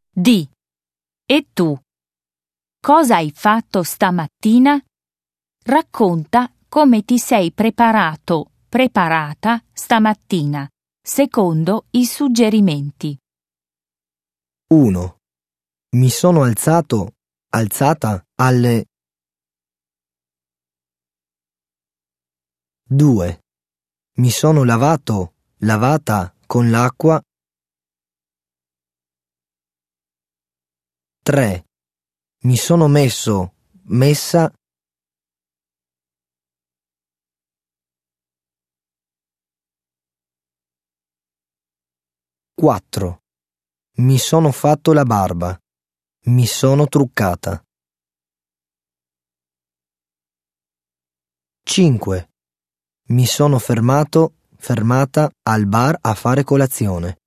Di. E tu? Cosa hai fatto stamattina? Racconta come ti sei preparata stamattina, secondo i suggerimenti. 1. Mi sono alzata alle 2. Mi sono lavata con l'acqua 3. Mi sono messa 4. Mi sono fatto la barba. Mi sono truccata. 5. Mi sono fermata al bar a fare colazione.